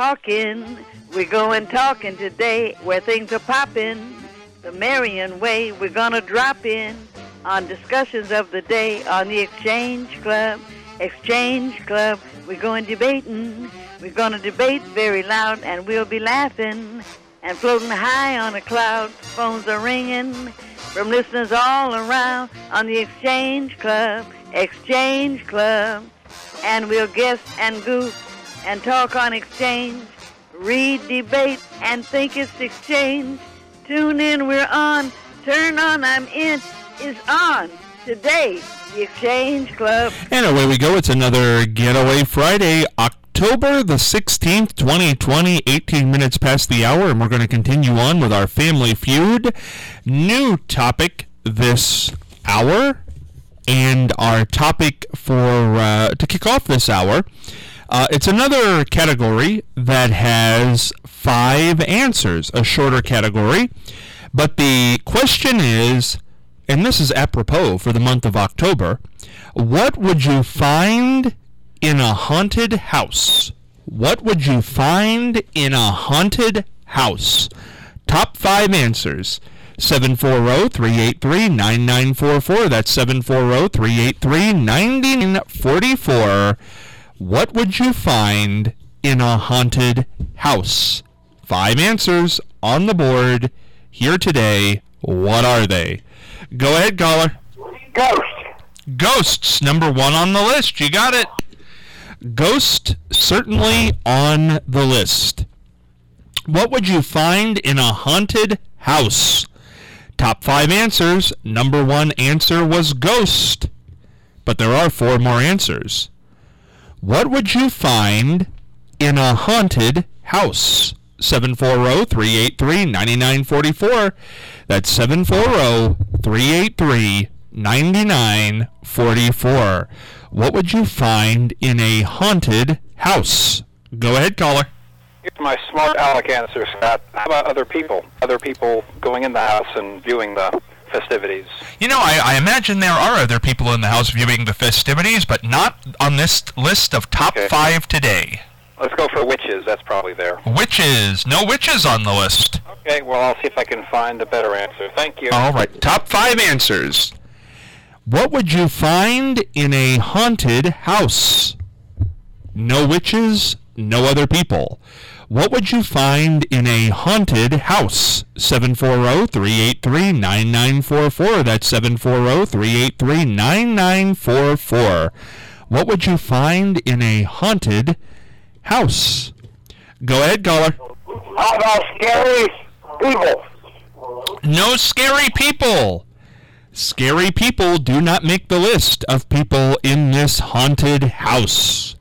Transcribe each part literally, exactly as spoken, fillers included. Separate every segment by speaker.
Speaker 1: talking. We're going talking today where things are popping. The Marion way, we're going to drop in on discussions of the day on the Exchange Club. Exchange Club, we're going debating. We're going to debate very loud, and we'll be laughing and floating high on a cloud. Phones are ringing from listeners all around on the Exchange Club. Exchange Club. And we'll guess and goof and talk on exchange, read, debate, and think it's exchange. Tune in, we're on. Turn on, I'm in, is on. Today, the Exchange Club.
Speaker 2: And away we go. It's another Getaway Friday, October the sixteenth, twenty twenty, eighteen minutes past the hour, and we're going to continue on with our Family Feud. New topic this hour, and our topic for uh, to kick off this hour, uh, it's another category that has five answers, a shorter category, but the question is, and this is apropos for the month of October, what would you find in a haunted house? What would you find in a haunted house? Top five answers. seven four zero, three eight three, nine nine four four. That's seven four zero, three eight three, nine nine four four. What would you find in a haunted house? Five answers on the board here today. What are they? Go ahead, caller.
Speaker 3: Ghost.
Speaker 2: Ghosts, number one on the list. You got it. Ghost, certainly on the list. What would you find in a haunted house? Top five answers. Number one answer was ghost. But there are four more answers. What would you find in a haunted house? seven four zero, three eight three, nine nine four four. That's seven four zero, three eight three, nine nine four four. What would you find in a haunted house? Go ahead, caller.
Speaker 3: Here's my smart aleck answer, Scott. How about other people? Other people going in the house and viewing the festivities.
Speaker 2: You know, I, I imagine there are other people in the house viewing the festivities, but not on this list of top
Speaker 3: Okay.
Speaker 2: five today.
Speaker 3: Let's go for witches. That's probably there.
Speaker 2: Witches. No witches on the list.
Speaker 3: Okay, well, I'll see if I can find a better answer. Thank you.
Speaker 2: All right, top five answers. What would you find in a haunted house? No witches, no other people. What would you find in a haunted house? seven four zero, three eight three, nine nine four four. That's seven four zero, three eight three, nine nine four four. What would you find in a haunted house? Go ahead, caller.
Speaker 3: How about scary people?
Speaker 2: No scary people. Scary people do not make the list of people in this haunted house.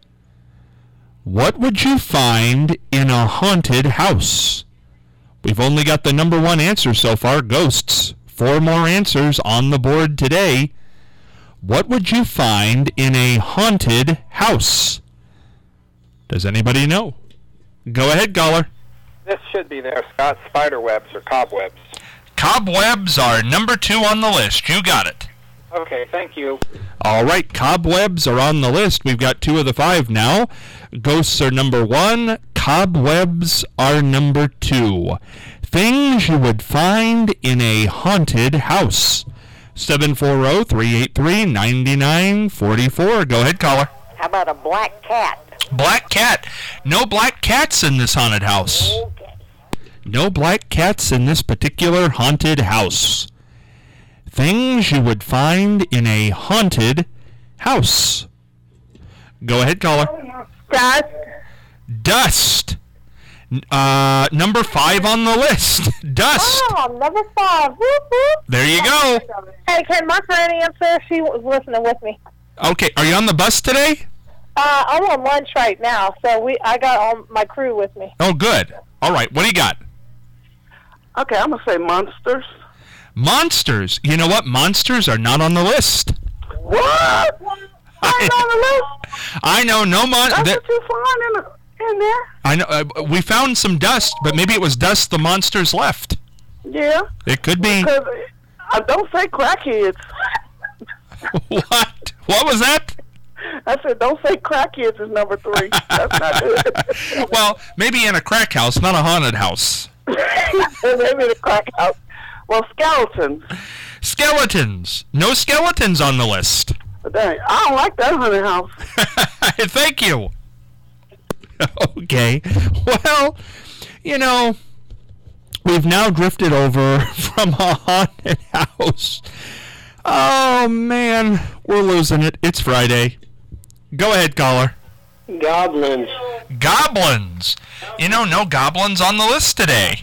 Speaker 2: What would you find in a haunted house? We've only got the number one answer so far, ghosts. Four more answers on the board today. What would you find in a haunted house? Does anybody know? Go ahead, caller.
Speaker 3: This should be there, Scott. Spider webs or cobwebs.
Speaker 2: Cobwebs are number two on the list. You got it.
Speaker 3: Okay, thank you.
Speaker 2: All right, cobwebs are on the list. We've got two of the five now. Ghosts are number one. Cobwebs are number two. Things you would find in a haunted house. seven four zero, three eight three, nine nine four four. Go ahead, caller.
Speaker 4: How about a black cat?
Speaker 2: Black cat. No black cats in this haunted house.
Speaker 4: Okay.
Speaker 2: No black cats in this particular haunted house. Things you would find in a haunted house. Go ahead, caller.
Speaker 4: Dust.
Speaker 2: Dust. Uh, number five on the list. Dust.
Speaker 4: Oh, number five. Whoop, whoop.
Speaker 2: There you go.
Speaker 4: Hey, can my friend answer? She was listening with me.
Speaker 2: Okay, are you on the bus today?
Speaker 4: Uh, I'm on lunch right now, so we I got all my crew with me.
Speaker 2: Oh, good. All right, what do you got?
Speaker 5: Okay, I'm going to say monsters.
Speaker 2: Monsters. You know what? Monsters are not on the list.
Speaker 5: What? Why on the list?
Speaker 2: I know, no mon...
Speaker 5: That's
Speaker 2: th-
Speaker 5: what you find in, the, in there.
Speaker 2: I know. Uh, we found some dust, but maybe it was dust the monsters left.
Speaker 5: Yeah.
Speaker 2: It could be.
Speaker 5: Because I don't say crackheads.
Speaker 2: What? What was that?
Speaker 5: I said, don't say crackheads is number three. That's not good.
Speaker 2: Well, maybe in a crack house, not a haunted house.
Speaker 5: Maybe in a crack house. Well, skeletons.
Speaker 2: Skeletons. No skeletons on the list.
Speaker 5: Dang, I don't like that haunted house.
Speaker 2: Thank you. Okay. Well, you know, we've now drifted over from a haunted house. Oh, man. We're losing it. It's Friday. Go ahead, caller.
Speaker 6: Goblins.
Speaker 2: Goblins. You know, no goblins on the list today.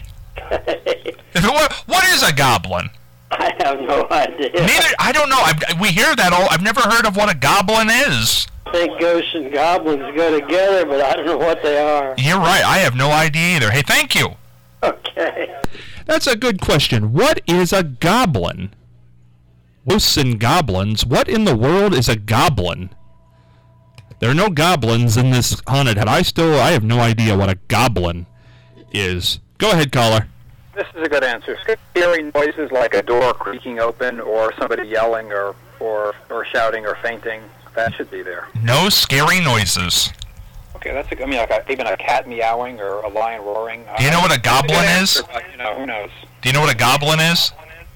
Speaker 2: what, what is a goblin?
Speaker 6: I have no idea.
Speaker 2: Neither. I don't know. I, we hear that all. I've never heard of what a goblin is.
Speaker 6: I think ghosts and goblins go together, but I don't know what they are.
Speaker 2: You're right. I have no idea either. Hey, thank you.
Speaker 6: Okay.
Speaker 2: That's a good question. What is a goblin? Ghosts and goblins. What in the world is a goblin? There are no goblins in this haunted house. I still, I have no idea what a goblin is. Go ahead, caller.
Speaker 3: This is a good answer. Scary noises like a door creaking open or somebody yelling or, or, or shouting or fainting. That should be there.
Speaker 2: No scary noises.
Speaker 3: Okay, that's a, I mean, like a, even a cat meowing or a lion roaring.
Speaker 2: Do you know what a goblin is?
Speaker 3: Answer, but, you know, who knows?
Speaker 2: Do you know what a goblin is?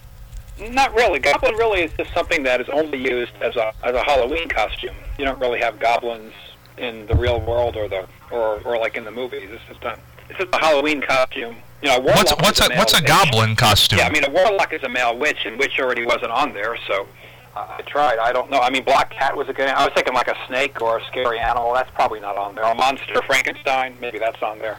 Speaker 3: Not really. Goblin really is just something that is only used as a as a Halloween costume. You don't really have goblins in the real world or the or, or like in the movies. It's just a it's just a Halloween costume. You know, a
Speaker 2: what's what's a,
Speaker 3: a
Speaker 2: what's a
Speaker 3: witch.
Speaker 2: goblin costume?
Speaker 3: Yeah, I mean a warlock is a male witch, and witch already wasn't on there, so uh, I tried. I don't know. I mean, Black Cat was a good. I was thinking like a snake or a scary animal. That's probably not on there. A monster, Frankenstein, maybe that's on there.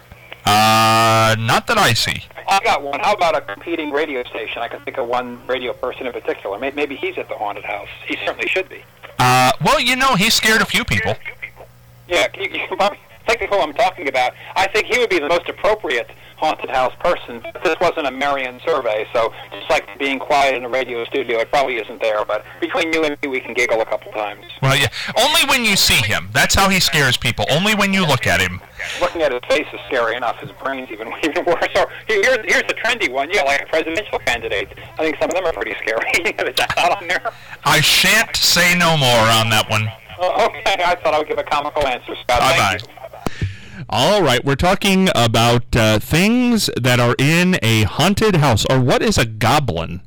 Speaker 2: Uh, not that I see.
Speaker 3: I got one. How about a competing radio station? I can think of one radio person in particular. Maybe, maybe he's at the haunted house. He certainly should be.
Speaker 2: Uh, well, you know, he scared a few people.
Speaker 3: Yeah, you, you can probably think of who I'm talking about. I think he would be the most appropriate haunted house person. This wasn't a Marion survey, so just like being quiet in a radio studio, it probably isn't there. But between you and me, we can giggle a couple times.
Speaker 2: Well, yeah, only when you see him. That's how he scares people. Only when you look at him.
Speaker 3: Looking at his face is scary enough. His brain's even even worse. Or here's here's a trendy one. Yeah, like a presidential candidate. I think some of them are pretty scary. Is that not on there?
Speaker 2: I shan't say no more on that one.
Speaker 3: Uh, okay, I thought I would give a comical answer, Scott.
Speaker 2: Bye bye. All right, we're talking about uh, things that are in a haunted house, or what is a goblin?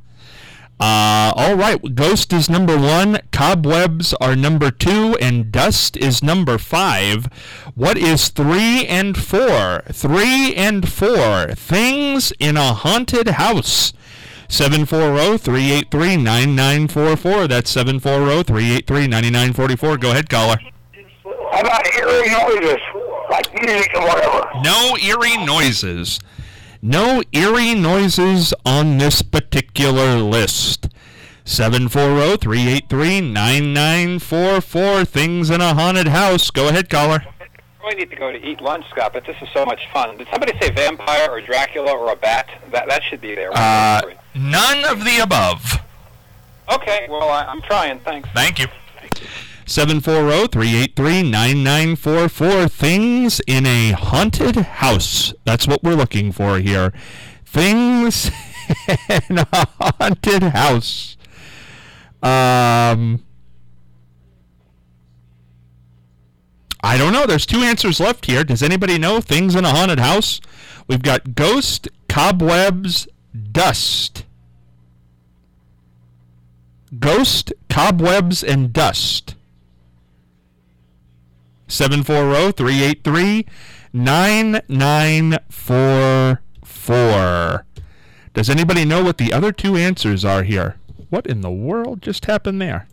Speaker 2: Uh, all right, ghost is number one, cobwebs are number two, and dust is number five. What is three and four? Three and four, things in a haunted house. seven four zero, three eight three, nine nine four four. That's seven four zero, three eight three, nine nine four four. Go ahead, caller.
Speaker 7: How about eerie noises, like music or whatever?
Speaker 2: No eerie noises. No eerie noises on this particular list. seven four zero, three eight three, nine nine four four. Things in a haunted house. Go ahead, caller.
Speaker 3: We need to go to eat lunch, Scott, but this is so much fun. Did somebody say vampire or Dracula or a bat? That that should be there.
Speaker 2: Uh, none of the above.
Speaker 3: Okay, well, I, I'm trying. Thanks.
Speaker 2: Thank you. seven four zero, three eight three, nine nine four four. Things in a haunted house. That's what we're looking for here. Things in a haunted house. Um, I don't know. There's two answers left here. Does anybody know things in a haunted house? We've got ghost, cobwebs, dust. Ghost, cobwebs, and dust. seven four zero, three eight three, nine nine four four. Does anybody know what the other two answers are here? What in the world just happened there?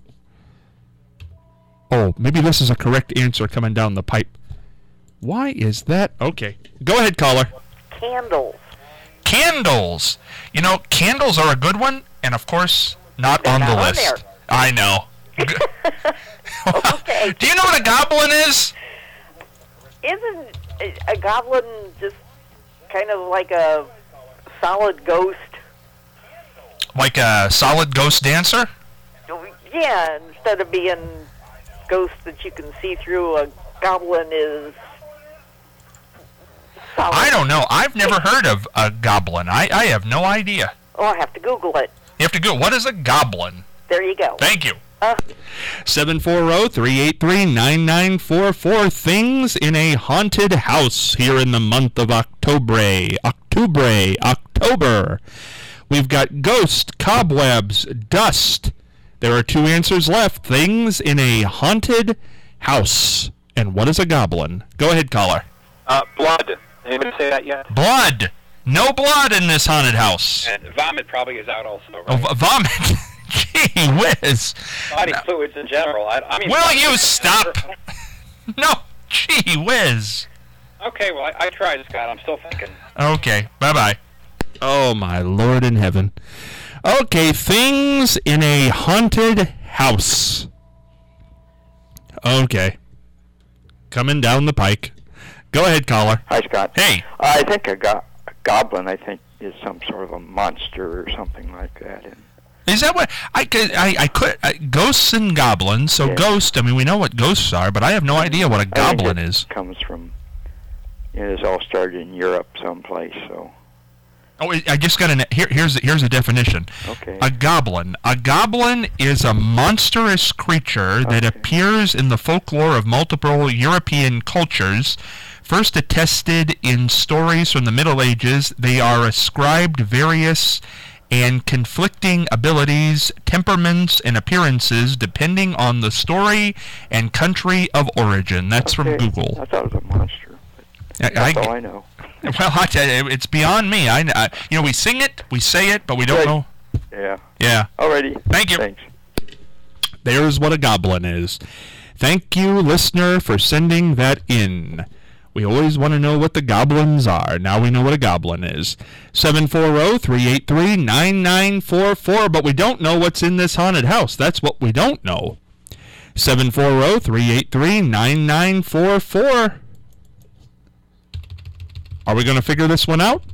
Speaker 2: Oh, maybe this is a correct answer coming down the pipe. Why is that? Okay. Go ahead, caller.
Speaker 5: Candles.
Speaker 2: Candles. You know, candles are a good one, and of course, not on the list.
Speaker 5: There.
Speaker 2: I know.
Speaker 5: Okay.
Speaker 2: Do you know what a goblin is?
Speaker 5: Isn't a, a goblin just kind of like a solid ghost?
Speaker 2: Like a solid ghost dancer?
Speaker 5: Yeah, instead of being ghosts that you can see through, a goblin is solid.
Speaker 2: I don't know. I've never heard of a goblin. I, I have no idea.
Speaker 5: Oh, I have to Google it.
Speaker 2: You have to go. What is a goblin?
Speaker 5: There you go.
Speaker 2: Thank you.
Speaker 5: Uh,
Speaker 2: seven four zero, three eight three, nine nine four four. Things in a haunted house here in the month of October. October. October. We've got ghost, cobwebs, dust. There are two answers left. Things in a haunted house. And what is a goblin? Go ahead, caller.
Speaker 3: Uh, blood. Anybody say that yet?
Speaker 2: Blood. No blood in this haunted house.
Speaker 3: And vomit probably is out also, right?
Speaker 2: Oh, v- vomit. Gee whiz.
Speaker 3: Body fluids in general. I, I mean,
Speaker 2: Will you stop? No. Gee whiz.
Speaker 3: Okay, well, I, I tried, Scott. I'm still thinking.
Speaker 2: Okay. Bye-bye. Oh, my Lord in heaven. Okay, things in a haunted house. Okay. Coming down the pike. Go ahead, caller.
Speaker 7: Hi, Scott.
Speaker 2: Hey.
Speaker 7: I think a, go- a goblin, I think, is some sort of a monster or something like that. And
Speaker 2: Is that what I could? I, I could uh, ghosts and goblins. So
Speaker 7: Yeah.
Speaker 2: ghost. I mean, we know what ghosts are, but I have no idea what a
Speaker 7: I think
Speaker 2: goblin
Speaker 7: it
Speaker 2: is.
Speaker 7: comes from, it was all started in Europe someplace, so,
Speaker 2: Oh, I just got an here. Here's here's a definition.
Speaker 7: okay.
Speaker 2: A goblin. A goblin is a monstrous creature that
Speaker 7: Okay.
Speaker 2: appears in the folklore of multiple European cultures. First attested in stories from the Middle Ages, they are ascribed various and conflicting abilities, temperaments, and appearances depending on the story and country of origin. That's from
Speaker 7: Okay.
Speaker 2: Google.
Speaker 7: I thought it was a monster.
Speaker 2: I-
Speaker 7: That's
Speaker 2: I-
Speaker 7: all I know.
Speaker 2: Well, I tell you, it's beyond me. I, I, you know, we sing it, we say it, but we don't
Speaker 7: Right.
Speaker 2: know.
Speaker 7: Yeah.
Speaker 2: Yeah.
Speaker 7: Alrighty.
Speaker 2: Thank you.
Speaker 7: Thanks.
Speaker 2: There's what a goblin is. Thank you, listener, for sending that in. We always want to know what the goblins are. Now we know what a goblin is. seven four zero, three eight three, nine nine four four, but we don't know what's in this haunted house. That's what we don't know. seven four zero, three eight three, nine nine four four. Are we going to figure this one out?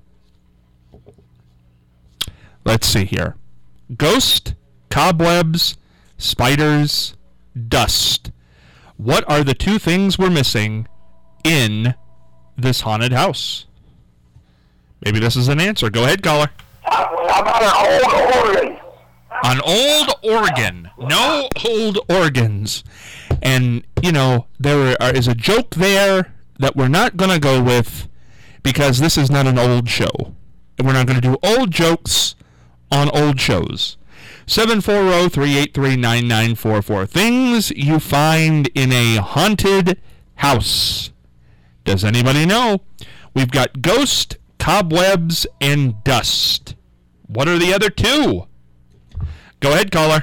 Speaker 2: Let's see here. Ghost, cobwebs, spiders, dust. What are the two things we're missing in this haunted house? Maybe this is an answer. Go ahead, caller.
Speaker 7: How about an old organ?
Speaker 2: An old organ. No old organs. And, you know, there are, is a joke there that we're not going to go with because this is not an old show. And we're not going to do old jokes on old shows. seven four zero, three eight three, nine nine four four. Things you find in a haunted house. Does anybody know? We've got ghost, cobwebs, and dust. What are the other two? Go ahead, caller.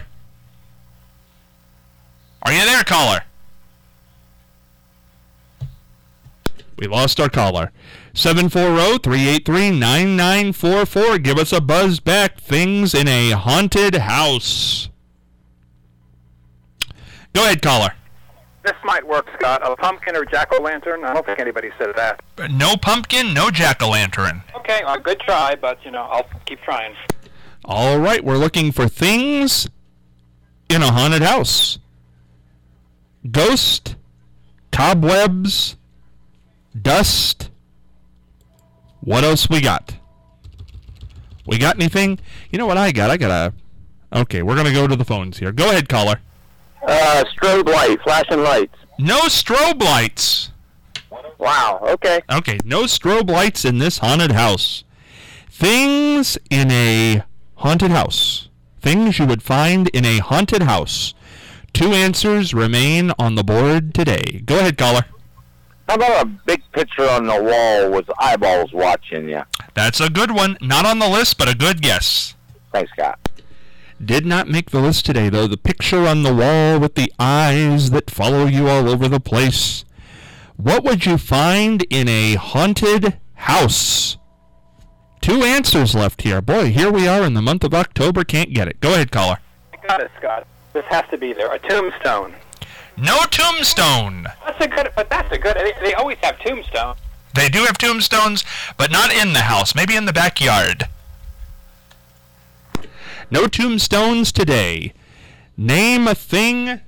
Speaker 2: Are you there, caller? We lost our caller. seven four zero, three eight three, nine nine four four. Give us a buzz back. Things in a haunted house. Go ahead, caller.
Speaker 3: This might work, Scott. A pumpkin or jack-o'-lantern? I don't think anybody said that.
Speaker 2: No pumpkin, no jack-o'-lantern.
Speaker 3: Okay, well, good try, but, you know, I'll keep trying.
Speaker 2: All right, we're looking for things in a haunted house. Ghost, cobwebs, dust. What else we got? We got anything? You know what I got? I got a... Okay, we're going to go to the phones here. Go ahead, caller.
Speaker 6: Uh, strobe light, flashing lights.
Speaker 2: No strobe lights.
Speaker 6: Wow, okay.
Speaker 2: Okay, no strobe lights in this haunted house. Things in a haunted house. Things you would find in a haunted house. Two answers remain on the board today. Go ahead, caller.
Speaker 6: How about a big picture on the wall with eyeballs watching you?
Speaker 2: That's a good one. Not on the list, but a good guess.
Speaker 6: Thanks, Scott.
Speaker 2: Did not make the list today, though. The picture on the wall with the eyes that follow you all over the place. What would you find in a haunted house? Two answers left here. Boy, here we are in the month of October. Can't get it. Go ahead, caller.
Speaker 3: I got it, Scott. This has to be there. A tombstone.
Speaker 2: No tombstone.
Speaker 3: That's a good, but that's a good, they, they always have tombstones.
Speaker 2: They do have tombstones, but not in the house. Maybe in the backyard. No tombstones today. Name a thing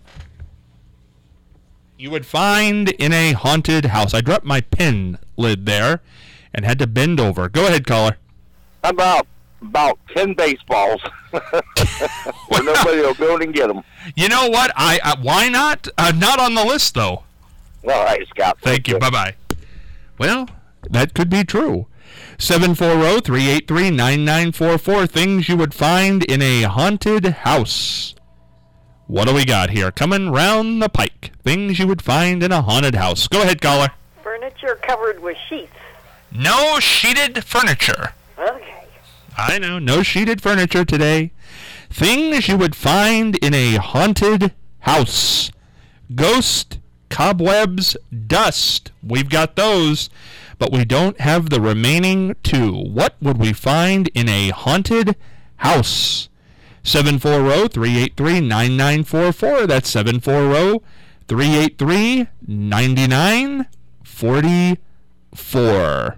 Speaker 2: you would find in a haunted house. I dropped my pen lid there and had to bend over. Go ahead, caller.
Speaker 6: How about about ten baseballs. Where nobody will go and get them.
Speaker 2: You know what? I uh, why not? Uh, not on the list, though.
Speaker 6: All right, Scott.
Speaker 2: Thank you. Bye-bye. Well, that could be true. seven four zero, three eight three, nine nine four four. Things you would find in a haunted house. What do we got here? Coming round the pike. Things you would find in a haunted house. Go ahead, caller.
Speaker 5: Furniture covered with sheets.
Speaker 2: No sheeted furniture.
Speaker 5: Okay.
Speaker 2: I know, no sheeted furniture today. Things you would find in a haunted house. Ghost, cobwebs, dust. We've got those, but we don't have the remaining two. What would we find in a haunted house? seven four zero, three eight three, nine nine four four. That's seven four zero, three eight three, nine nine four four.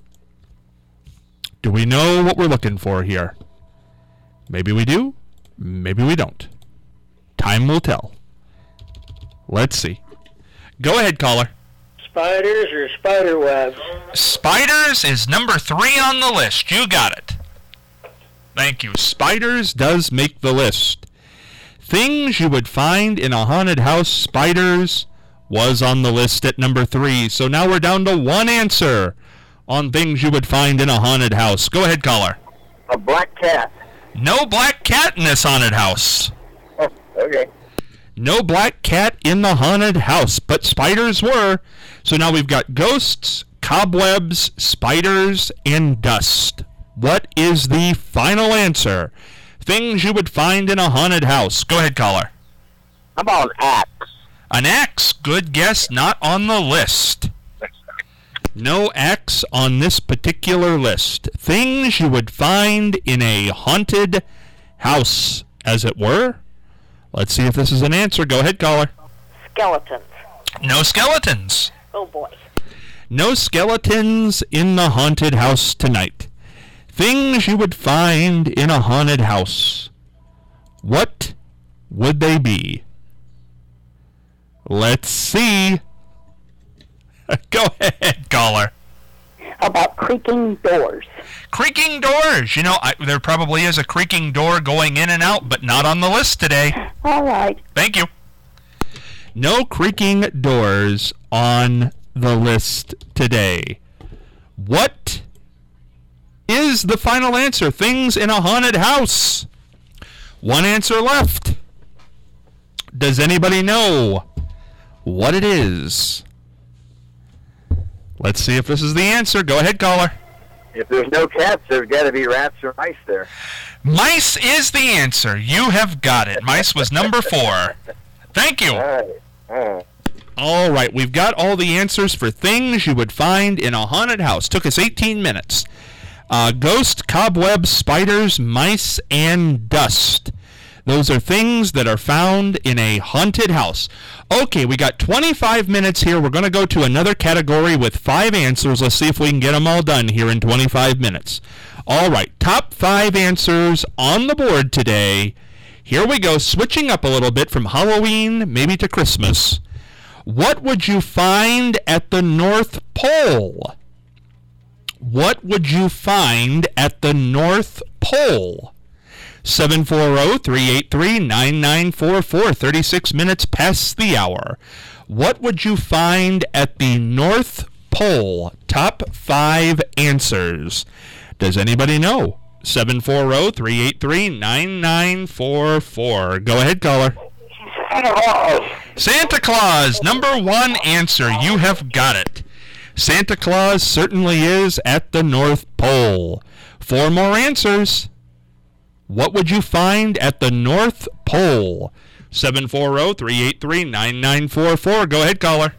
Speaker 2: Do we know what we're looking for here? Maybe we do. Maybe we don't. Time will tell. Let's see. Go ahead, caller.
Speaker 8: Spiders or spider webs?
Speaker 2: Spiders is number three on the list. You got it. Thank you. Spiders does make the list. Things you would find in a haunted house, spiders was on the list at number three. So now we're down to one answer on things you would find in a haunted house. Go ahead, caller.
Speaker 6: A black cat.
Speaker 2: No black cat in this haunted house.
Speaker 6: Oh, okay.
Speaker 2: No black cat in the haunted house, but spiders were. So now we've got ghosts, cobwebs, spiders, and dust. What is the final answer? Things you would find in a haunted house. Go ahead, caller.
Speaker 6: How about an axe?
Speaker 2: An axe, good guess, not on the list. No axe on this particular list. Things you would find in a haunted house, as it were. Let's see if this is an answer. Go ahead, caller.
Speaker 5: Skeletons.
Speaker 2: No skeletons.
Speaker 5: Oh, boy.
Speaker 2: No skeletons in the haunted house tonight. Things you would find in a haunted house. What would they be? Let's see. Go ahead, caller.
Speaker 9: How about creaking doors?
Speaker 2: Creaking doors. You know, I, there probably is a creaking door going in and out, but not on the list today.
Speaker 9: All right.
Speaker 2: Thank you. No creaking doors on the list today. What is the final answer? Things in a haunted house. One answer left. Does anybody know what it is? Let's see if this is the answer. Go ahead, caller.
Speaker 6: If there's no cats, there's got to be rats or mice there.
Speaker 2: Mice is the answer. You have got it. Mice was number four. Thank you.
Speaker 6: All right. All right.
Speaker 2: All right, we've got all the answers for things you would find in a haunted house. Took us eighteen minutes. Uh, ghost, cobwebs, spiders, mice, and dust. Those are things that are found in a haunted house. Okay, we got twenty-five minutes here. We're going to go to another category with five answers. Let's see if we can get them all done here in twenty-five minutes. All right, top five answers on the board today. Here we go, switching up a little bit from Halloween maybe to Christmas. What would you find at the North Pole? What would you find at the North Pole? seven four zero, three eight three, nine nine four four, thirty-six minutes past the hour. What would you find at the North Pole? Top five answers. Does anybody know? seven four zero, three eight three, nine nine four four. Go ahead, caller.
Speaker 6: Santa Claus.
Speaker 2: Santa Claus, number one answer. You have got it. Santa Claus certainly is at the North Pole. Four more answers. What would you find at the North Pole? seven four zero, three eight three, nine nine four four. Go ahead, caller.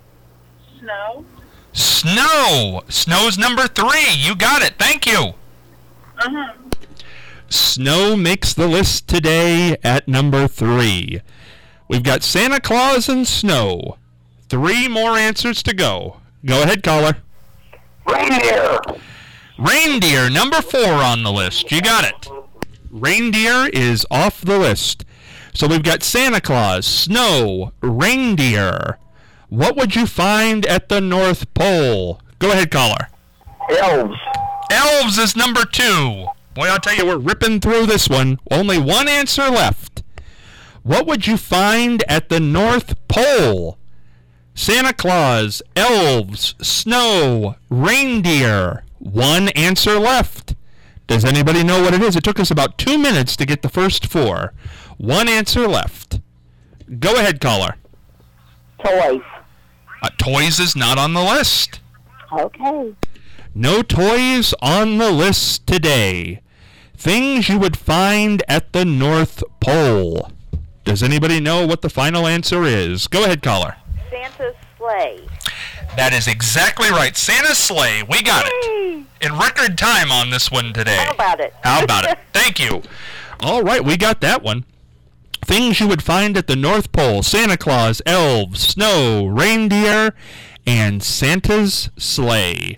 Speaker 4: Snow.
Speaker 2: Snow. Snow's number three. You got it. Thank you.
Speaker 4: Uh-huh.
Speaker 2: Snow makes the list today at number three. We've got Santa Claus and snow. Three more answers to go. Go ahead, caller.
Speaker 6: Reindeer.
Speaker 2: Reindeer, number four on the list. You got it. Reindeer is off the list. So we've got Santa Claus, snow, reindeer. What would you find at the North Pole? Go ahead, caller.
Speaker 6: Elves.
Speaker 2: Elves is number two. Boy, I'll tell you, we're ripping through this one. Only one answer left. What would you find at the North Pole? Santa Claus, elves, snow, reindeer. One answer left. Does anybody know what it is? It took us about two minutes to get the first four. One answer left. Go ahead, caller.
Speaker 9: Toys.
Speaker 2: Uh, toys is not on the list.
Speaker 9: Okay.
Speaker 2: No toys on the list today. Things you would find at the North Pole. Does anybody know what the final answer is? Go ahead, caller.
Speaker 5: Santa's sleigh.
Speaker 2: That is exactly right. Santa's sleigh. We got
Speaker 5: Yay!
Speaker 2: it. In record time on this one today.
Speaker 5: How about it?
Speaker 2: How about it? Thank you. All right, we got that one. Things you would find at the North Pole. Santa Claus, elves, snow, reindeer, and Santa's sleigh.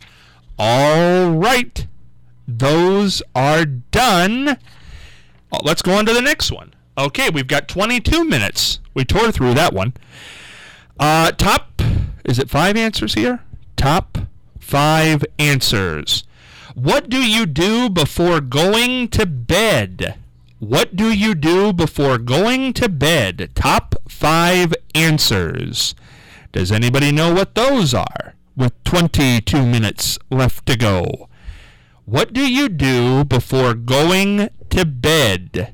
Speaker 2: All right. Those are done. Oh, let's go on to the next one. Okay, we've got twenty-two minutes. We tore through that one. Uh, top, is it five answers here? Top five answers. What do you do before going to bed? What do you do before going to bed? Top five answers. Does anybody know what those are? With twenty-two minutes left to go. What do you do before going to bed?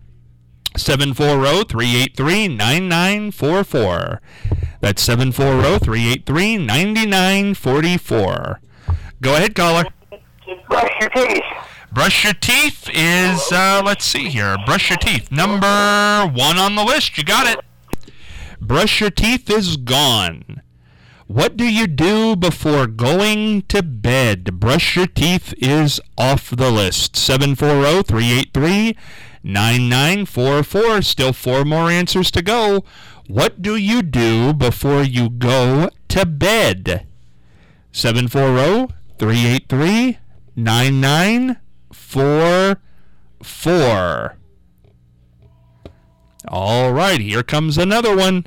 Speaker 2: seven four zero, three eight three, nine nine four four. That's seven four zero, three eight three, nine nine four four. Go ahead, caller.
Speaker 6: Brush your teeth.
Speaker 2: Brush your teeth is, uh, let's see here. Brush your teeth. Number one on the list. You got it. Brush your teeth is gone. What do you do before going to bed? Brush your teeth is off the list. seven four zero, three eight three, nine nine four four. Still four more answers to go. What do you do before you go to bed? seven four zero, three eight three, nine nine four four. All right, here comes another one.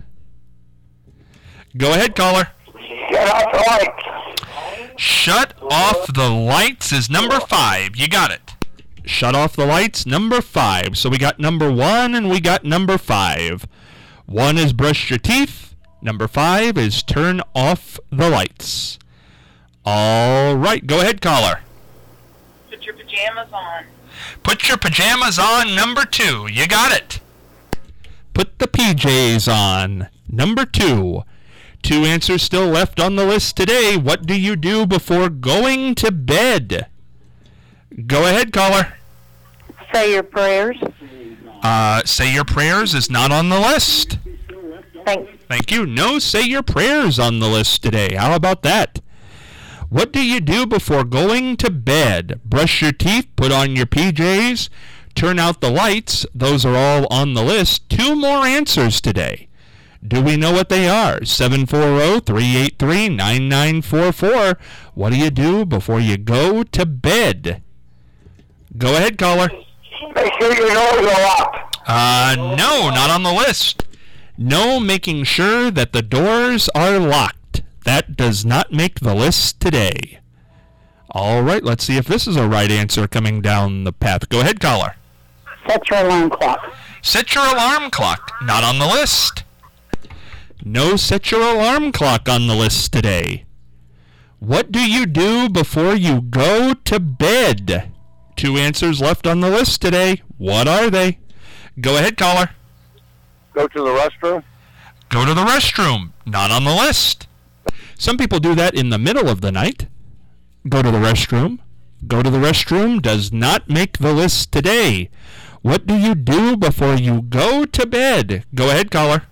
Speaker 2: Go ahead, caller.
Speaker 6: Shut off the lights.
Speaker 2: Shut off the lights is number five. You got it. Shut off the lights, number five. So we got number one and we got number five. One is brush your teeth. Number five is turn off the lights. All right, go ahead, caller.
Speaker 10: Put your pajamas on.
Speaker 2: Put your pajamas on, number two. You got it. Put the P Js on, number two. Two answers still left on the list today. What do you do before going to bed? Go ahead, caller.
Speaker 9: Say your prayers.
Speaker 2: Uh, say your prayers is not on the list.
Speaker 9: Thanks.
Speaker 2: Thank you. No say your prayers on the list today. How about that? What do you do before going to bed? Brush your teeth, put on your P Js, turn out the lights. Those are all on the list. Two more answers today. Do we know what they are? seven four zero, three eight three, nine nine four four. What do you do before you go to bed? Go ahead, caller.
Speaker 6: Make sure your doors are locked.
Speaker 2: Uh, no, not on the list. No, making sure that the doors are locked. That does not make the list today. All right, let's see if this is a right answer coming down the path. Go ahead, caller.
Speaker 9: Set your alarm clock.
Speaker 2: Set your alarm clock. Not on the list. No set your alarm clock on the list today. What do you do before you go to bed? Two answers left on the list today. What are they? Go ahead, caller.
Speaker 6: Go to the restroom.
Speaker 2: Go to the restroom. Not on the list. Some people do that in the middle of the night. Go to the restroom. Go to the restroom does not make the list today. What do you do before you go to bed? Go ahead, caller.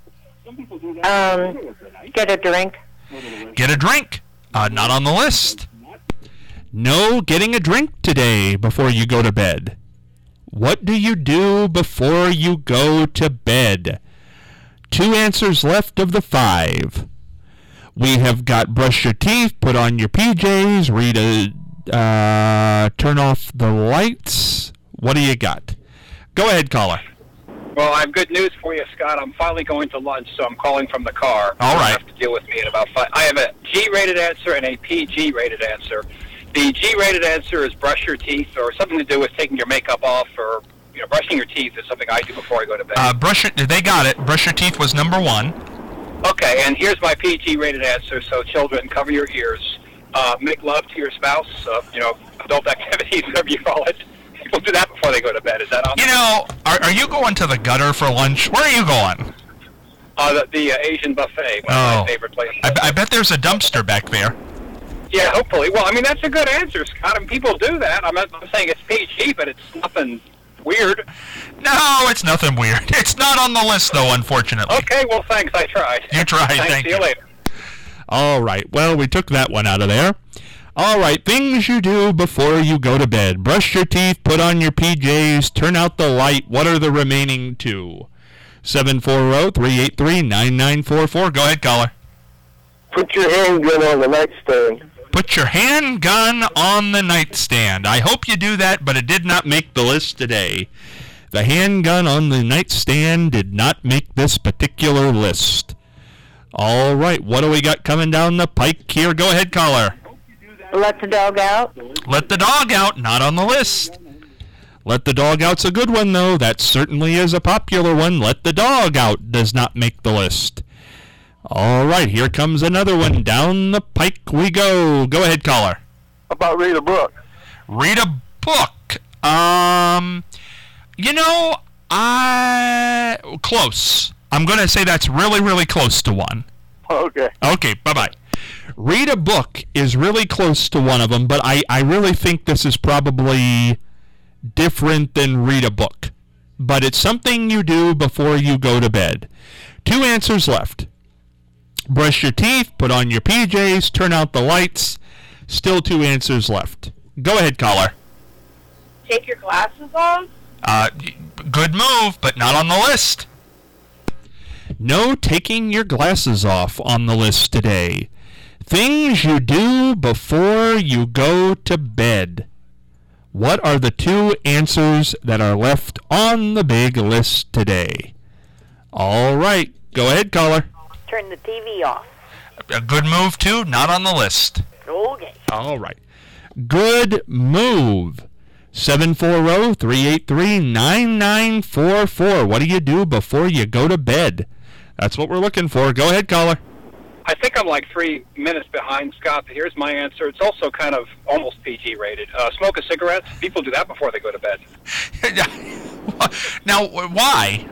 Speaker 9: Um, get a drink.
Speaker 2: Get a drink. Uh, not on the list. No getting a drink today before you go to bed. What do you do before you go to bed? Two answers left of the five. We have got brush your teeth, put on your P Js, read a, uh, turn off the lights. What do you got? Go ahead, caller.
Speaker 3: Well, I have good news for you, Scott. I'm finally going to lunch, so I'm calling from the car.
Speaker 2: All right.
Speaker 3: You have to deal with me in about five. I have a G-rated answer and a P G-rated answer. The G-rated answer is brush your teeth, or something to do with taking your makeup off, or you know, brushing your teeth is something I do before I go to bed.
Speaker 2: Uh, brush your, they got it. Brush your teeth was number one.
Speaker 3: Okay, and here's my P G-rated answer. So, children, cover your ears. Uh, make love to your spouse. Uh, you know, adult activities, whatever you call it. People do that before they go to bed. Is that on?
Speaker 2: You know, are, are you going to the gutter for lunch? Where are you going?
Speaker 3: Uh, the the uh, Asian buffet, one
Speaker 2: oh.
Speaker 3: of my favorite places.
Speaker 2: I, I bet there's a dumpster back there.
Speaker 3: Yeah, hopefully. Well, I mean, that's a good answer, Scott. I mean, people do that. I'm not I'm saying it's P G, but it's nothing weird.
Speaker 2: No, it's nothing weird. It's not on the list, though, unfortunately.
Speaker 3: Okay, well, thanks. I tried.
Speaker 2: You tried.
Speaker 3: Thanks.
Speaker 2: Thank
Speaker 3: See you
Speaker 2: you.
Speaker 3: later.
Speaker 2: All right. Well, we took that one out of there. All right. Things you do before you go to bed. Brush your teeth, put on your P Js, turn out the light. What are the remaining two? seven four zero, three eight three, nine nine four four. Go ahead, caller.
Speaker 8: Put your handgun on the nightstand.
Speaker 2: Put your handgun on the nightstand. I hope you do that, but it did not make the list today. The handgun on the nightstand did not make this particular list. All right, what do we got coming down the pike here? Go ahead, caller.
Speaker 9: Let the dog out.
Speaker 2: Let the dog out, not on the list. Let the dog out's a good one, though. That certainly is a popular one. Let the dog out does not make the list. All right, here comes another one. Down the pike we go. Go ahead, caller.
Speaker 6: How about read a book?
Speaker 2: Read a book. Um, you know, I... Close. I'm going to say that's really, really close to one.
Speaker 6: Okay.
Speaker 2: Okay, bye-bye. Read a book is really close to one of them, but I, I really think this is probably different than read a book. But it's something you do before you go to bed. Two answers left. Brush your teeth, put on your P Js, turn out the lights. Still two answers left. Go ahead, caller.
Speaker 10: Take your glasses off?
Speaker 2: Uh, good move, but not on the list. No taking your glasses off on the list today. Things you do before you go to bed. What are the two answers that are left on the big list today? All right, go ahead, caller.
Speaker 5: Turn the T V off.
Speaker 2: A good move, too, not on the list.
Speaker 5: Okay.
Speaker 2: All right. Good move. seven four zero, three eight three, nine nine four four. What do you do before you go to bed? That's what we're looking for. Go ahead, caller.
Speaker 3: I think I'm like three minutes behind, Scott. Here's my answer. It's also kind of almost P G rated. Uh, smoke a cigarette. People do that before they go to bed.
Speaker 2: Now, why?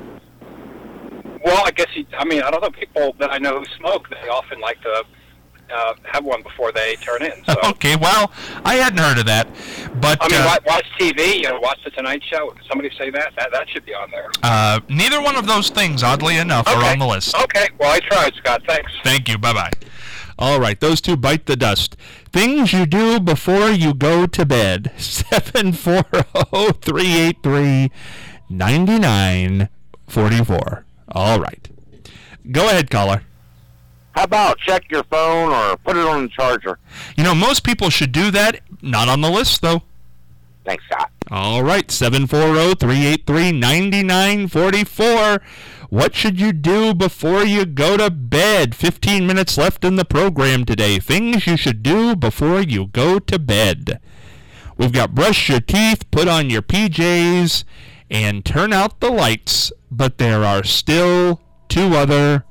Speaker 3: Well, I guess, you, I mean, I don't know. People that I know who smoke, they often like to uh, have one before they turn in. So.
Speaker 2: Okay, well, I hadn't heard of that. But
Speaker 3: I mean,
Speaker 2: uh,
Speaker 3: watch T V, you know, watch The Tonight Show. Did somebody say that? That that should be on there.
Speaker 2: Uh, neither one of those things, oddly enough,
Speaker 3: okay.
Speaker 2: are on the list.
Speaker 3: Okay, well, I tried, Scott. Thanks.
Speaker 2: Thank you. Bye-bye. All right, those two bite the dust. Things you do before you go to bed. seven four zero, three eight three, nine nine four four. All right. Go ahead, caller.
Speaker 6: How about check your phone or put it on the charger?
Speaker 2: You know, most people should do that. Not on the list, though.
Speaker 6: Thanks, Scott.
Speaker 2: All right, seven four zero, three eight three, nine nine four four. What should you do before you go to bed? fifteen minutes left in the program today. Things you should do before you go to bed. We've got brush your teeth, put on your P Js, and turn out the lights, but there are still two other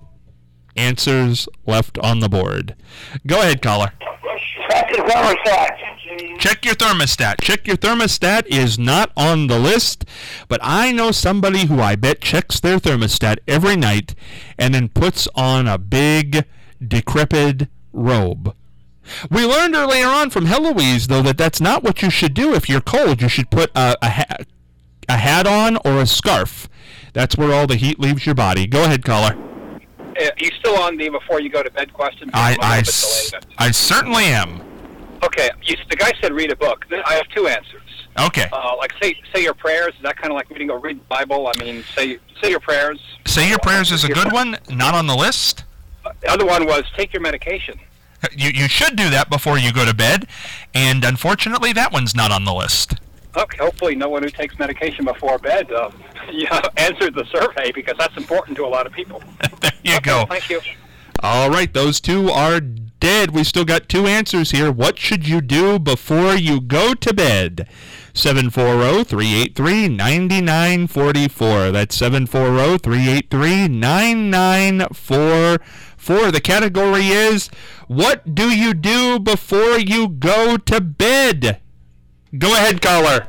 Speaker 2: answers left on the board. Go ahead, caller.
Speaker 8: Check your thermostat.
Speaker 2: Check your thermostat. Check your thermostat is not on the list, but I know somebody who I bet checks their thermostat every night and then puts on a big, decrepit robe. We learned earlier on from Heloise, though, that that's not what you should do if you're cold. You should put a, a, ha- a hat on or a scarf. That's where all the heat leaves your body. Go ahead, caller.
Speaker 3: Uh, you still on the before you go to bed question?
Speaker 2: I, I, s- I certainly am.
Speaker 3: Okay, you, the guy said read a book. I have two answers.
Speaker 2: Okay.
Speaker 3: Uh, like say say your prayers. Is that kind of like reading or read the Bible? I mean, say say your prayers.
Speaker 2: Say your prayers is a good one. Not on the list.
Speaker 3: The other one was take your medication.
Speaker 2: You you should do that before you go to bed, and unfortunately, that one's not on the list.
Speaker 3: Okay, hopefully no one who takes medication before bed uh, yeah, answered the survey, because that's important to a lot of people.
Speaker 2: There you
Speaker 3: okay,
Speaker 2: go.
Speaker 3: Thank you.
Speaker 2: All right, those two are did. We still got two answers here. What should you do before you go to bed? seven four zero, three eight three, nine nine four four. That's seven four zero, three eight three, nine nine four four. The category is, what do you do before you go to bed? Go ahead, caller.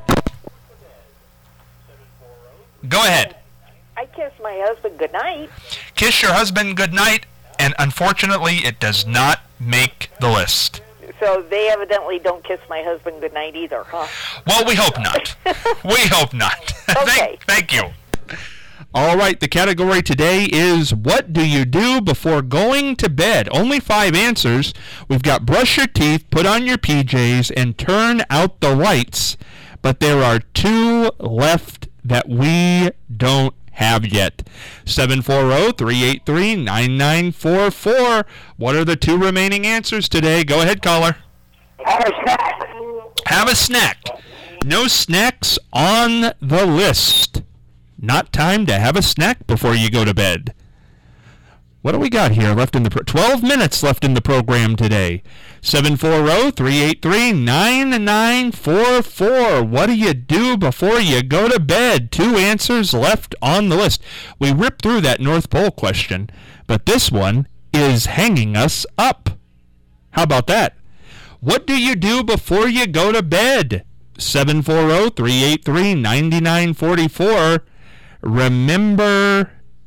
Speaker 2: Go ahead.
Speaker 5: I kiss my husband goodnight.
Speaker 2: Kiss your husband goodnight, and unfortunately, it does not make the list.
Speaker 5: So they evidently don't kiss my husband goodnight either, huh?
Speaker 2: Well, we hope not. We hope not.
Speaker 5: Okay.
Speaker 2: thank, thank you. All right, the category today is, what do you do before going to bed? Only five answers. We've got brush your teeth, put on your P Js, and turn out the lights. But there are two left that we don't have yet. seven four zero, three eight three, nine nine four four. What are the two remaining answers today? Go ahead, caller.
Speaker 8: Have a snack.
Speaker 2: Have a snack. No snacks on the list. Not time to have a snack before you go to bed. What do we got here left in the pro- twelve minutes left in the program today. seven four zero, three eight three, nine nine four four. What do you do before you go to bed? Two answers left on the list. We ripped through that North Pole question, but this one is hanging us up. How about that? What do you do before you go to bed? seven four zero, three eight three, nine nine four four. Remember...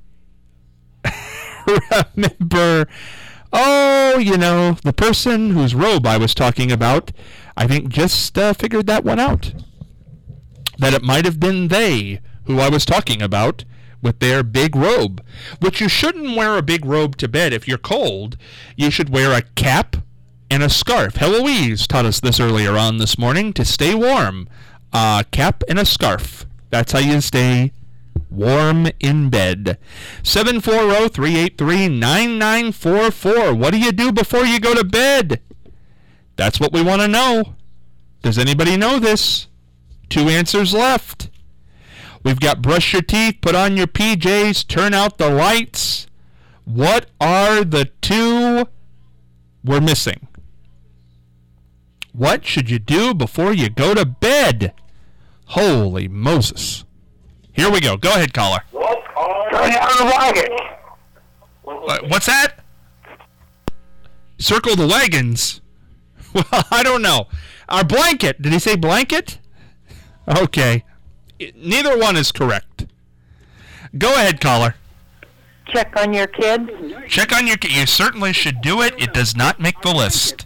Speaker 2: Remember, oh, you know, the person whose robe I was talking about, I think just uh, figured that one out. That it might have been they who I was talking about with their big robe. Which you shouldn't wear a big robe to bed. If you're cold, you should wear a cap and a scarf. Heloise taught us this earlier on this morning. To stay warm, a cap and a scarf. That's how you stay warm in bed. seven four zero, three eight three, nine nine four four. What do you do before you go to bed? That's what we want to know. Does anybody know this? Two answers left. We've got brush your teeth, put on your P Js, turn out the lights. What are the two we're missing? What should you do before you go to bed? Holy Moses. Here we go. Go ahead, caller.
Speaker 8: Turn out the wagon.
Speaker 2: Uh, what's that? Circle the wagons. Well, I don't know. Our blanket. Did he say blanket? Okay. Neither one is correct. Go ahead, caller.
Speaker 9: Check on your kids.
Speaker 2: Check on your kids. You certainly should do it. It does not make the list.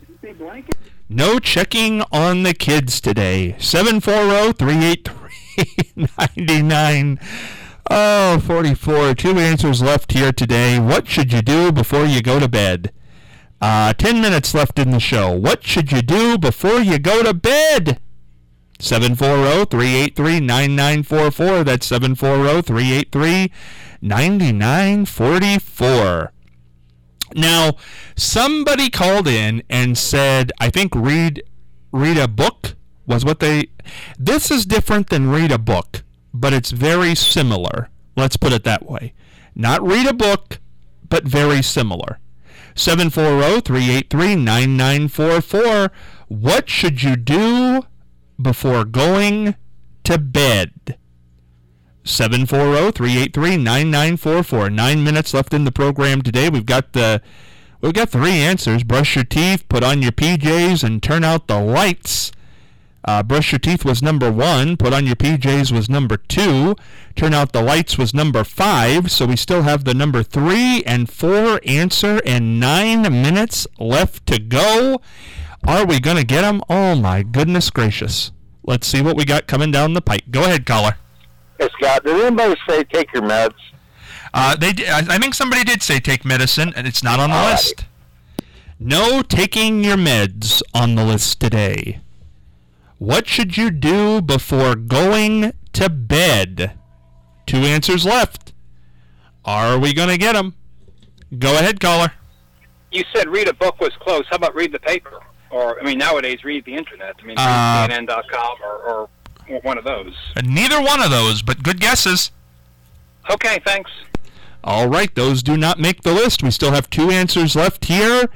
Speaker 2: No checking on the kids today. seven four zero, three eight three, nine nine four four. Two answers left here today. What should you do before you go to bed? Uh, ten minutes left in the show. What should you do before you go to bed? seven four zero, three eight three, nine nine four four. That's seven four zero, three eight three, nine nine four four. Now, somebody called in and said, I think read read a book was what they... This is different than read a book, but it's very similar. Let's put it that way. Not read a book, but very similar. seven four zero, three eight three, nine nine four four. What should you do before going to bed? seven four zero, three eight three, nine nine four four. Nine minutes left in the program today. We've got the we've got three answers. Brush your teeth, put on your P Js, and turn out the lights. Uh, brush your teeth was number one. Put on your P Js was number two. Turn out the lights was number five. So we still have the number three and four answer, and nine minutes left to go. Are we going to get them? Oh, my goodness gracious. Let's see what we got coming down the pike. Go ahead, caller.
Speaker 6: Hey, Scott, did anybody say take your meds?
Speaker 2: Uh, they, d- I think somebody did say take medicine, and it's not on the All list. Right. No taking your meds on the list today. What should you do before going to bed? Two answers left. Are we going to get them? Go ahead, caller.
Speaker 3: You said read a book was close. How about read the paper? Or, I mean, nowadays, read the internet. I mean,
Speaker 2: uh,
Speaker 3: read C N N dot com or, or one of those.
Speaker 2: Neither one of those, but good guesses.
Speaker 3: Okay, thanks.
Speaker 2: All right, those do not make the list. We still have two answers left here,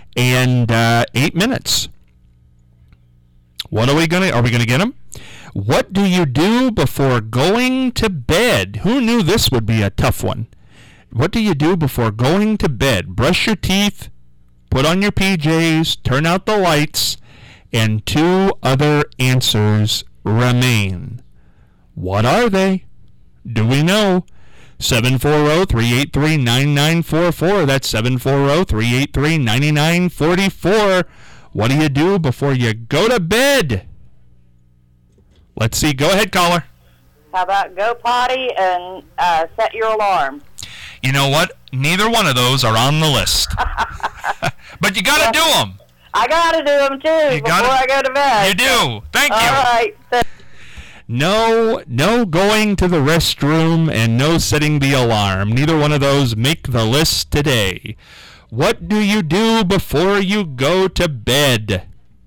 Speaker 2: and uh, eight minutes. What are we gonna? Are we gonna get them? What do you do before going to bed? Who knew this would be a tough one? What do you do before going to bed? Brush your teeth, put on your P Js, turn out the lights, and two other answers remain. What are they? Do we know? seven four zero, three eight three, nine nine four four. That's seven four zero, three eight three, nine nine four four. What do you do before you go to bed? Let's see. Go ahead, caller.
Speaker 9: How about go potty and uh, set your alarm?
Speaker 2: You know what? Neither one of those are on the list. But you got to do them.
Speaker 9: I got to do them, too,
Speaker 2: you
Speaker 9: before
Speaker 2: gotta,
Speaker 9: I go to bed.
Speaker 2: You do. Thank
Speaker 9: All
Speaker 2: you.
Speaker 9: All right.
Speaker 2: No, no going to the restroom and no setting the alarm. Neither one of those make the list today. What do you do before you go to bed?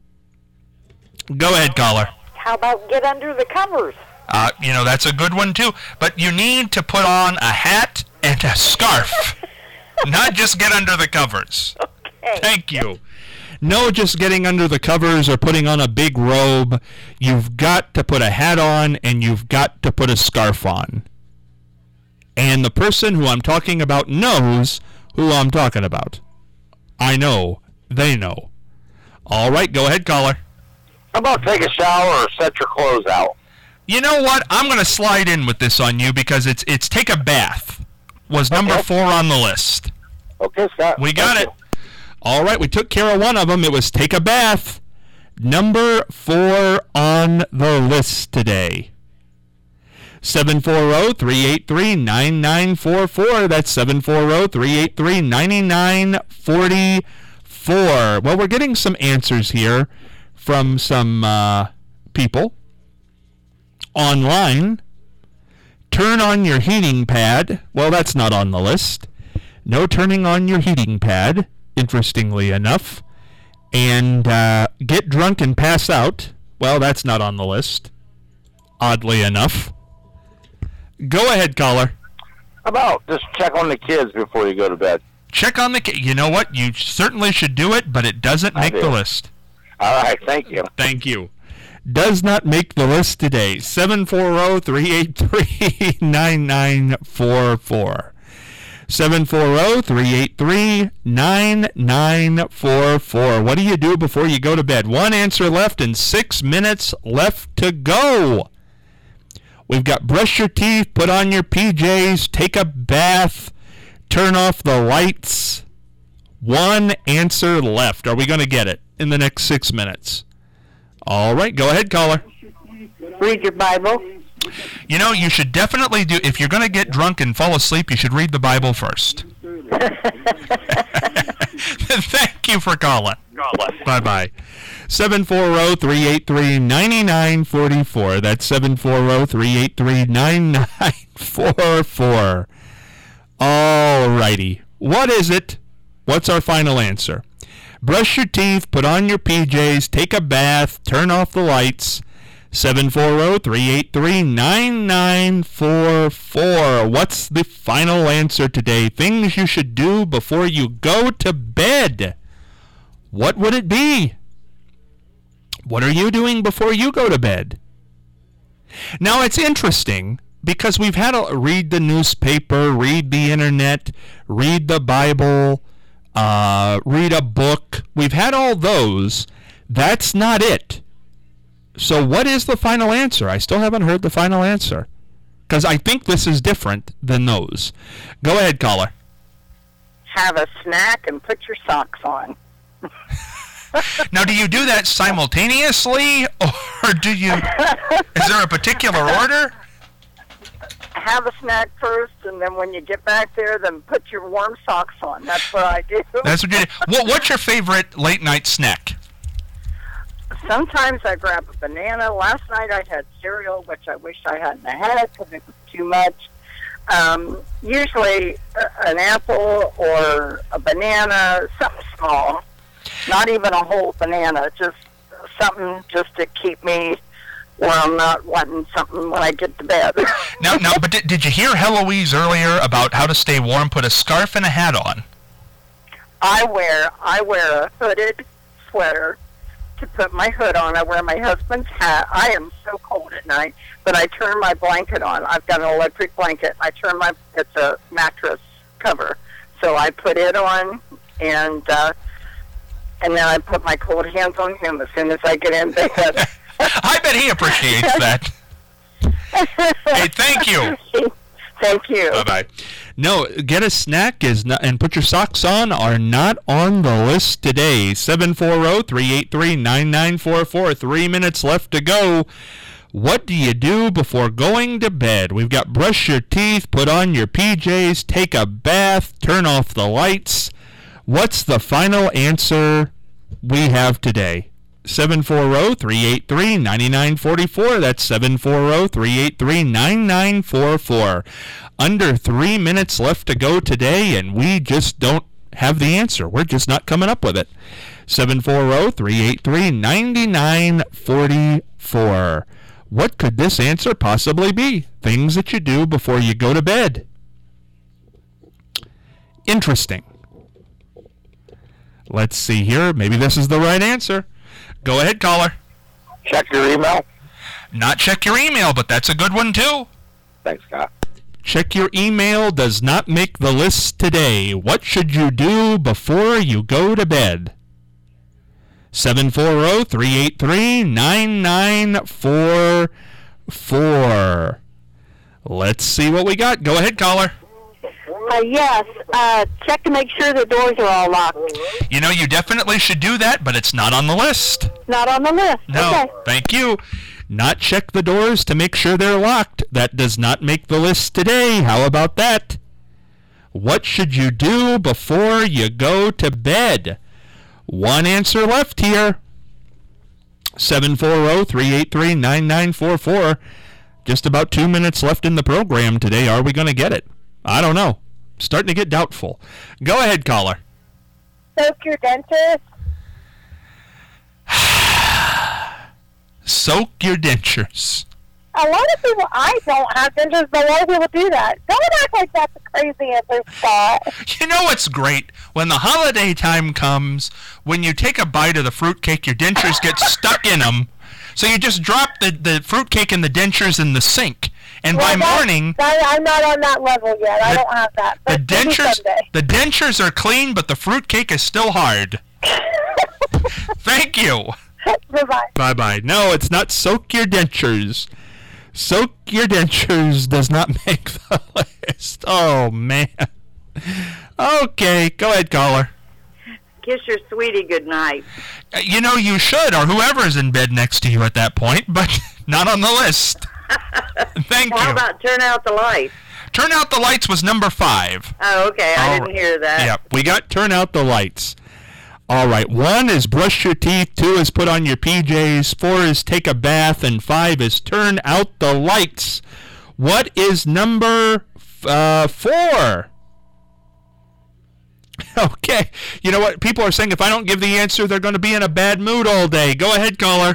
Speaker 2: Go ahead, caller.
Speaker 5: How about get under the covers?
Speaker 2: Uh, you know, that's a good one, too. But you need to put on a hat and a scarf. Not just get under the covers.
Speaker 5: Okay.
Speaker 2: Thank you. No just getting under the covers or putting on a big robe. You've got to put a hat on and you've got to put a scarf on. And the person who I'm talking about knows who I'm talking about. I know. They know. All right, go ahead, caller.
Speaker 6: How about take a shower or set your clothes out?
Speaker 2: You know what? I'm going to slide in with this on you because it's it's take a bath was number
Speaker 6: Okay.
Speaker 2: four on the list.
Speaker 6: Okay, Scott.
Speaker 2: We got
Speaker 6: Thank
Speaker 2: it.
Speaker 6: you.
Speaker 2: All right, we took care of one of them. It was take a bath. Number four on the list today. seven four zero, three eight three, nine nine four four. That's seven four zero, three eight three, nine nine four four. Well, we're getting some answers here from some uh, people online. Turn on your heating pad. Well, that's not on the list. No turning on your heating pad, interestingly enough. And uh, get drunk and pass out. Well, that's not on the list, oddly enough. Go ahead, caller.
Speaker 6: How about just check on the kids before you go to bed?
Speaker 2: Check on the kids. You know what? You certainly should do it, but it doesn't make the list.
Speaker 6: All right, thank you.
Speaker 2: Thank you. Does not make the list today. seven four zero, three eight three, nine nine four four. seven four zero, three eight three, nine nine four four. What do you do before you go to bed? One answer left and six minutes left to go. We've got brush your teeth, put on your P Js, take a bath, turn off the lights. One answer left. Are we going to get it in the next six minutes? All right, go ahead, caller.
Speaker 9: Read your Bible.
Speaker 2: You know, you should definitely do, if you're going to get drunk and fall asleep, you should read the Bible first. Thank you for calling. Bye-bye. seven four zero, three eight three, nine nine four four. That's seven four zero, three eight three, nine nine four four. All righty. What is it? What's our final answer? Brush your teeth, put on your P Js, take a bath, turn off the lights. seven four zero, three eight three, nine nine four four. What's the final answer today? Things you should do before you go to bed. What would it be? What are you doing before you go to bed? Now, it's interesting because we've had to read the newspaper, read the internet, read the Bible, uh, read a book. We've had all those. That's not it. So what is the final answer? I still haven't heard the final answer because I think this is different than those. Go ahead, caller.
Speaker 9: Have a snack and put your socks on.
Speaker 2: Now, do you do that simultaneously, or do you? Is there a particular order?
Speaker 9: Have a snack first, and then when you get back there, then put your warm socks on. That's what I do.
Speaker 2: That's what you do. What, what's your favorite late night snack?
Speaker 9: Sometimes I grab a banana. Last night I had cereal, which I wish I hadn't had because it was too much. Um, usually uh, an apple or a banana, something small. Not even a whole banana, just something just to keep me where I'm not wanting something when I get to bed.
Speaker 2: Now, now, but did, did you hear Heloise earlier about how to stay warm? Put a scarf and a hat on.
Speaker 9: I wear I wear a hooded sweater to put my hood on. I wear my husband's hat. I am so cold at night, but I turn my blanket on. I've got an electric blanket. I turn my it's a mattress cover, so I put it on, and uh, and then I put my cold hands on him as soon as I get in bed.
Speaker 2: I bet he appreciates that. Hey, thank you.
Speaker 9: Thank you.
Speaker 2: Bye-bye. No, get a snack is not, and put your socks on are not on the list today. seven four zero, three eight three, nine nine four four. Three minutes left to go. What do you do before going to bed? We've got brush your teeth, put on your P Js, take a bath, turn off the lights. What's the final answer we have today? seven four zero, three eight three, nine nine four four. That's seven four zero, three eight three, nine nine four four. Under three minutes left to go today, and we just don't have the answer. We're just not coming up with it. seven four zero, three eight three, nine nine four four. What could this answer possibly be? Things that you do before you go to bed. Interesting. Let's see here. Maybe this is the right answer. Go ahead, caller.
Speaker 6: Check your email.
Speaker 2: Not check your email, but that's a good one, too.
Speaker 6: Thanks, Scott.
Speaker 2: Check your email does not make the list today. What should you do before you go to bed? seven four zero, three eight three, nine nine four four. Let's see what we got. Go ahead, caller.
Speaker 4: Uh, yes, uh, check to make sure the doors are all locked.
Speaker 2: You know, you definitely should do that, but it's not on the list.
Speaker 4: Not on the list.
Speaker 2: No,
Speaker 4: okay.
Speaker 2: Thank you. Not check the doors to make sure they're locked. That does not make the list today. How about that? What should you do before you go to bed? One answer left here. seven four zero, three eight three, nine nine four four. Just about two minutes left in the program today. Are we going to get it? I don't know. Starting to get doubtful. Go ahead, caller.
Speaker 4: Soak your dentist.
Speaker 2: Soak your dentures.
Speaker 4: A lot of people, I don't have dentures, but a lot of people do that. Don't act like that's a crazy answer, Scott.
Speaker 2: You know what's great? When the holiday time comes, when you take a bite of the fruitcake, your dentures get stuck in them. So you just drop the, the fruitcake and the dentures in the sink. And
Speaker 4: well,
Speaker 2: by
Speaker 4: that,
Speaker 2: morning...
Speaker 4: That, I'm not on that level yet. The, I don't have that.
Speaker 2: The dentures, the dentures are clean, but the fruitcake is still hard. Thank you.
Speaker 4: Bye-bye.
Speaker 2: Bye-bye. No, it's not soak your dentures. Soak your dentures does not make the list. Oh, man. Okay, go ahead, caller.
Speaker 5: Kiss your sweetie goodnight.
Speaker 2: Uh, you know, you should, or whoever's in bed next to you at that point, but not on the list. Thank
Speaker 5: well,
Speaker 2: you.
Speaker 5: How about turn out the lights?
Speaker 2: Turn out the lights was number five.
Speaker 5: Oh, okay. I
Speaker 2: All
Speaker 5: didn't
Speaker 2: right.
Speaker 5: hear that.
Speaker 2: Yep, we got turn out the lights. All right, one is brush your teeth, two is put on your P Js, four is take a bath, and five is turn out the lights. What is number uh, four? Okay, you know what? People are saying if I don't give the answer, they're going to be in a bad mood all day. Go ahead, caller.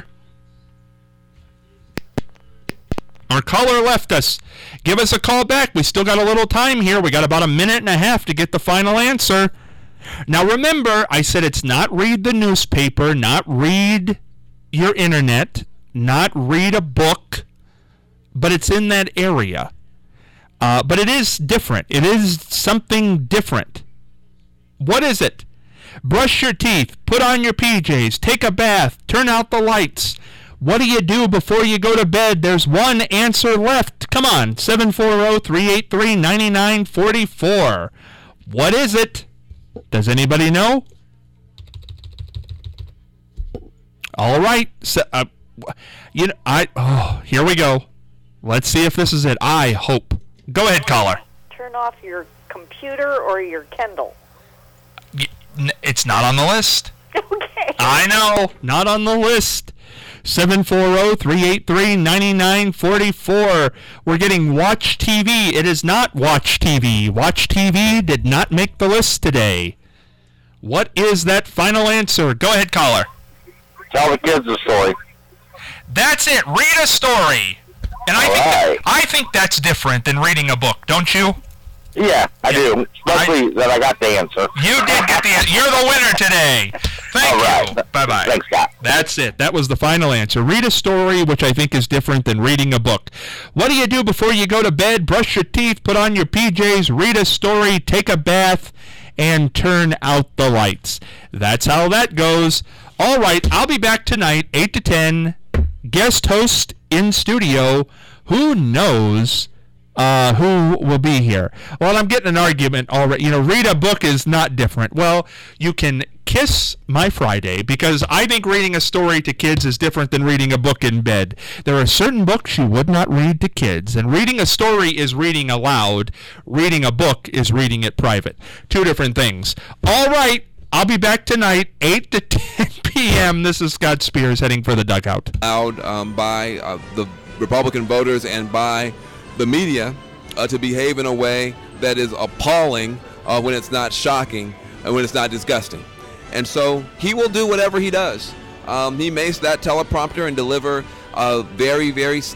Speaker 2: Our caller left us. Give us a call back. We still got a little time here. We got about a minute and a half to get the final answer. Now remember, I said it's not read the newspaper, not read your internet, not read a book, but it's in that area. Uh, but it is different. It is something different. What is it? Brush your teeth, put on your P Js, take a bath, turn out the lights. What do you do before you go to bed? There's one answer left. Come on, seven four zero, three eight three, nine nine four four. What is it? Does anybody know? All right. So, uh, you know, I. Oh, here we go. Let's see if this is it. I hope. Go ahead, caller.
Speaker 5: Turn off your computer or your Kindle.
Speaker 2: It's not on the list.
Speaker 5: Okay.
Speaker 2: I know. Not on the list. seven four zero, three eight three, nine nine four four. We're getting Watch T V. It is not Watch T V. Watch T V did not make the list today. What is that final answer? Go ahead, caller.
Speaker 6: Tell the kids a story.
Speaker 2: That's it. Read a story. And I
Speaker 6: All
Speaker 2: think
Speaker 6: right.
Speaker 2: that, I think that's different than reading a book, don't you?
Speaker 6: Yeah, I do. Especially I, that I got the answer.
Speaker 2: You did get the answer. You're the winner today. Thank
Speaker 6: All right.
Speaker 2: you. Bye-bye.
Speaker 6: Thanks, Scott.
Speaker 2: That's it. That was the final answer. Read a story, which I think is different than reading a book. What do you do before you go to bed? Brush your teeth, put on your P Js, read a story, take a bath, and turn out the lights. That's how that goes. All right, I'll be back tonight, eight to ten. Guest host in studio. Who knows uh, who will be here? Well, I'm getting an argument already. You know, read a book is not different. Well, you can kiss my Friday because I think reading a story to kids is different than reading a book in bed. There are certain books you would not read to kids, and reading a story is reading aloud. Reading a book is reading it private. Two different things. All right. I'll be back tonight, eight to ten p.m. This is Scott Spears heading for the dugout.
Speaker 11: Allowed um, by uh, the Republican voters and by the media uh, to behave in a way that is appalling uh, when it's not shocking and when it's not disgusting. And so he will do whatever he does. Um, he may that teleprompter and deliver a very, very